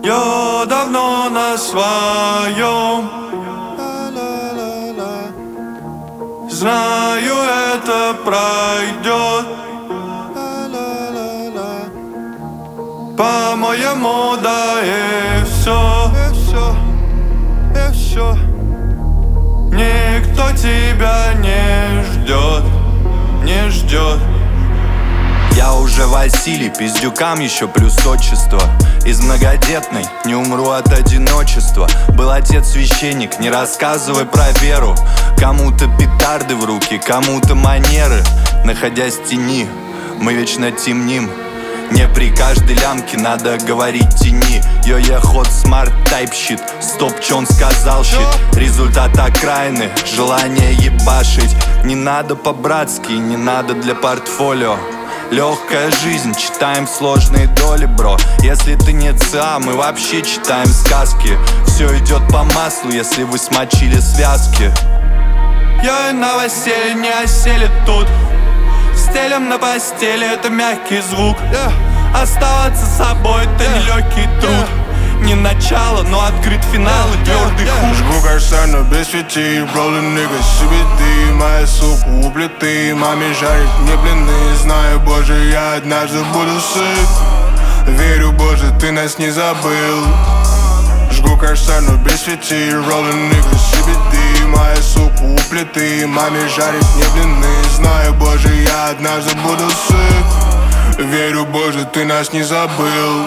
Я давно на своем. Знаю, это пройдет. По-моему, да, и все. Никто тебя не ждет, не ждет. Я уже Василий, пиздюкам еще плюс отчество. Из многодетной не умру от одиночества. Был отец священник, не рассказывай про веру. Кому-то петарды в руки, кому-то манеры. Находясь в тени, мы вечно темним. Не при каждой лямке надо говорить тени. Йо-я ход смарт тайп щит. Стоп, чё он сказал щит? Результат окраины, желание ебашить. Не надо по-братски, не надо для портфолио. Легкая жизнь, читаем сложные доли, бро. Если ты не ЦА, мы вообще читаем сказки. Все идет по маслу, если вы смочили связки. Я и новостей не осели тут. Стелем на постели, это мягкий звук. Оставаться собой, это нелегкий труд. Не начало, но открыт финал и твердый хук. Жгу каштан без фитиль, роли нигга, CBD. Моя сука у плиты, маме жарит мне блины. Знаю, боже, я однажды буду сыт. Верю, боже, ты нас не забыл. Жгу каштан без фитиль, роли нигга, CBD. Моя сука у плиты, маме жарит мне блины. Знаю, боже, я однажды буду сыт. Верю, боже, ты нас не забыл.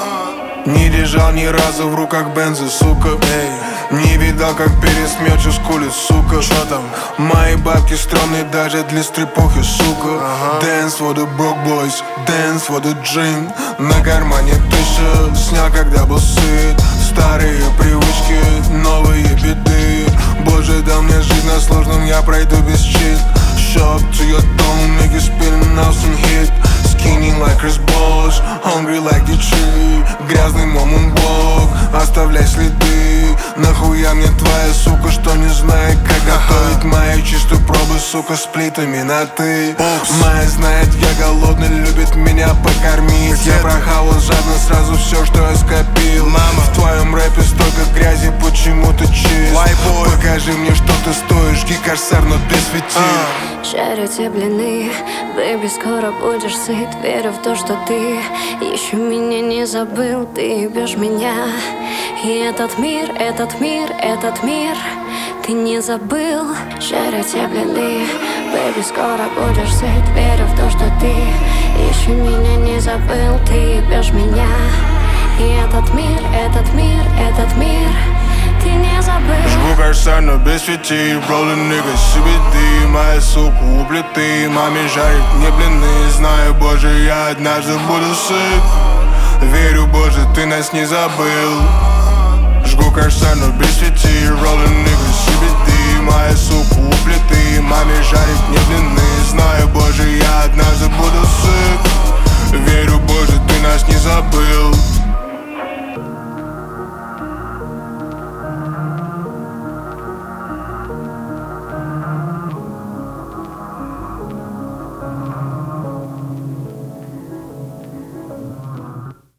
Не лежал ни разу в руках бенза, сука. Не видал, как пересмечу скулит, сука. Шо там? Мои бабки стрёмные даже для стрипухи, сука. Dance for the broke boys, dance for the dream. На кармане 1000, снял, когда был сыт. Старые привычки, новые беды. Боже, дал мне жизнь на сложном, я пройду без чит. Show up to your dome, niggas spinning out some hit. Skinny like Chris Bosh, hungry like the tree. Грязный moonwalk, оставляй следы. Нахуя мне твоя сука, что не знает, как готовить мою чистую пробу, сука, с плитами на ты. Моя знает, я голодный, любит меня покормить. Я прохавал жадно сразу все, что я скопил. Мама, в твоем рэпе столько грязи, почему ты чист? Покажи мне, что ты стоишь, гикарсар, но без фитиль. Жарю те блины, бэйби, скоро будешь сыт. Верю в то, что ты еще меня не забыл. Ты ебешь меня, и этот мир, этот мир, этот мир ты не забыл. Жарю те блины, бэйби, скоро будешь сыт. Верю в то, что ты еще меня не забыл. Ты ебешь меня, и этот мир, этот мир, этот мир ты не забыл. Жгу каштан без фитиль, роли нигга, CBD. Моя сука у плиты, маме жарит мне блины. Знаю, боже, я однажды буду сыт. Верю, боже, ты нас не забыл. Жгу каштан без фитиль, роли нигга, CBD. Моя сука у